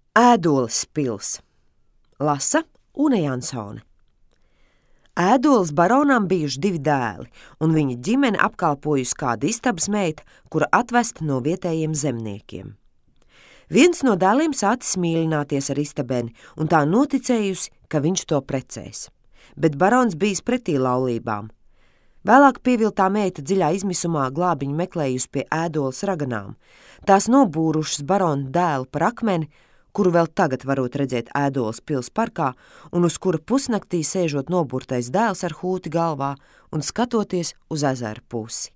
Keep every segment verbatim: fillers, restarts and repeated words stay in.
Ēdoles pils. Lasa Une Jansone. Ēdoles baronam bijuši divi dēli, un viņa ģimene apkalpojusi kāda istabas meita, kura atvesta no vietējiem zemniekiem. Viens no dēliem sācis mīlināties ar istabeni, un tā noticējusi, ka viņš to precēs. Bet barons bijis pretī laulībām. Vēlāk pieviltā meita dziļā izmisumā glābiņu meklējusi pie Ēdoles raganām. Tās nobūrušas barona dēlu par akmeni, kuru vēl tagad varot redzēt Ēdoles pils parkā, un uz kura pusnaktī sēžot noburtais dēls ar hūti galvā un skatoties uz ezeru pusi.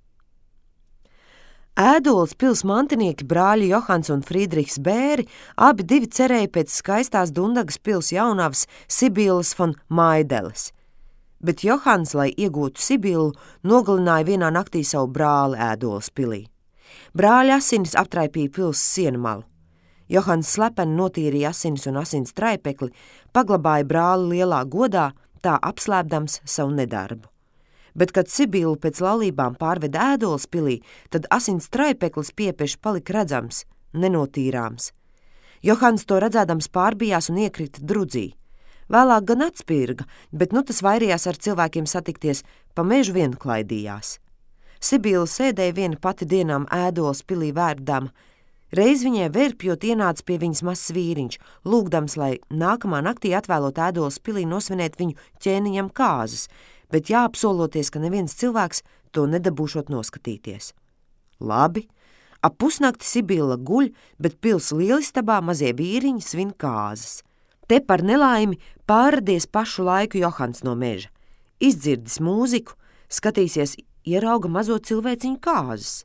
Ēdoles pils mantinieki brāļi Johans un Friedrichs Bēri abi divi cerēja pēc skaistās Dundagas pils jaunavas Sibillas von Maideles, bet Johans, lai iegūtu Sibillu, nogalināja vienā naktī savu brāli Ēdoles pilī. Brāļa asinis aptraipīja pils sienu malu. Johans slepeni notīrīja asinis un asins traipekli, paglabāja brāli lielā godā, tā apslēpdams savu nedarbu. Bet, kad Sibilla pēc laulībām pārveda Ēdoles pilī, tad asins traipeklis piepieši palika redzams, nenotīrāms. Johans to redzēdams pārbijās un iekrita drudzī. Vēlāk gan atspirga, bet nu tas vairījās ar cilvēkiem satikties, pa mežu vien klaidījās. Sibilla sēdēja viena pati dienām Ēdoles pilī vērdama. Reiz viņai verpjot ienāca pie viņas mazs vīriņš, lūgdams, lai nākamā naktī atvēlot Ēdoles pilī nosvinēt viņu ķēniņam kāzas, bet jāapsoloties, ka neviens cilvēks to nedabūšot noskatīties. Labi, ap pusnakti Sibilla guļ, bet pils lielistabā mazie vīriņi svin kāzas. Te par nelaimi pārradies pašu laiku Johans no meža. Izdzirdis mūziku, skatīsies, ierauga mazo cilvēciņu kāzas.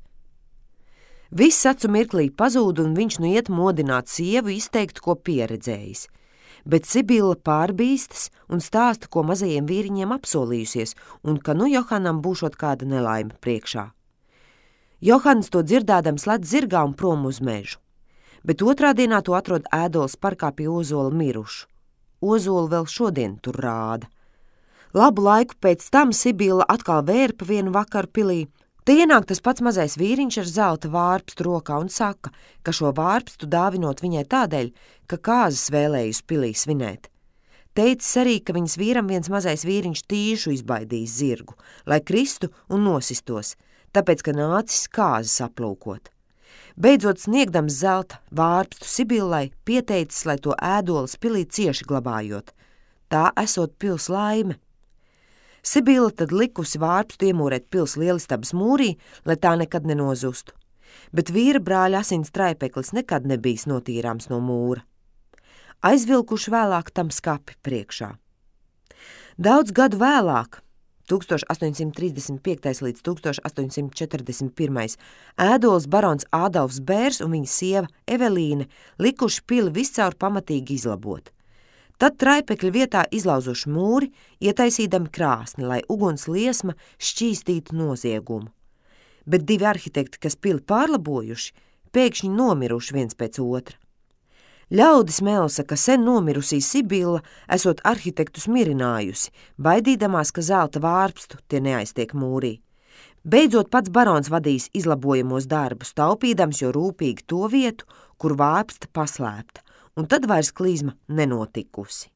Viss acu mirklī pazūd, un viņš nu iet modināt sievu izteikt, ko pieredzējis. Bet Sibilla pārbīstas un stāsta, ko mazajiem vīriņiem apsolījusies, un ka nu Johanam būšot kāda nelaime priekšā. Johans to dzirdādams lec zirgā un prom uz mežu. Bet otrā dienā to atrod Ēdoles parkā pie ozola mirušu. Ozolu vēl šodien tur rāda. Labu laiku pēc tam Sibilla atkal vērpa vienu vakaru pilī. Te ienāk tas pats mazais vīriņš ar zelta vārpstu rokā un saka, ka šo vārpstu dāvinot viņai tādēļ, ka kāzas vēlējus pilī svinēt. Teicis arī, ka viņas vīram viens mazais vīriņš tīšu izbaidījis zirgu, lai kristu un nosistos, tāpēc, ka nācis kāzas aplūkot. Beidzot sniegdams zelta vārpstu Sibillai, pieteicis, lai to Ēdoles pilī cieši glabājot. Tā esot pils laime. Sibilla tad likusi vārpstu iemūrēt pils lielistabas mūrī, lai tā nekad nenozustu, bet vīra brāļa asins traipeklis nekad nebijis notīrāms no mūra. Aizvilkuši vēlāk tam skapi priekšā. Daudz gadu vēlāk, tūkstoš astoņi simti trīsdesmit piektais līdz tūkstoš astoņi simti četrdesmit pirmais, Ēdoles barons Ādolfs Bērs un viņa sieva Evelīne likuši pili viscaur pamatīgi izlabot. Tad traipekļa vietā izlauzuši mūri, ietaisīdami krāsni, lai uguns liesma šķīstītu noziegumu. Bet divi arhitekti, kas pili pārlabojuši, pēkšņi nomiruši viens pēc otra. Ļaudis melsa, ka sen nomirusī Sibilla esot arhitektus mirinājusi, baidīdamās, ka zelta vārpstu tie neaiztiek mūrī. Beidzot pats barons vadījis izlabojamos darbus, taupīdams jo rūpīgi to vietu, kur vārpsta paslēpta, un tad vairs klīzma nenotikusi.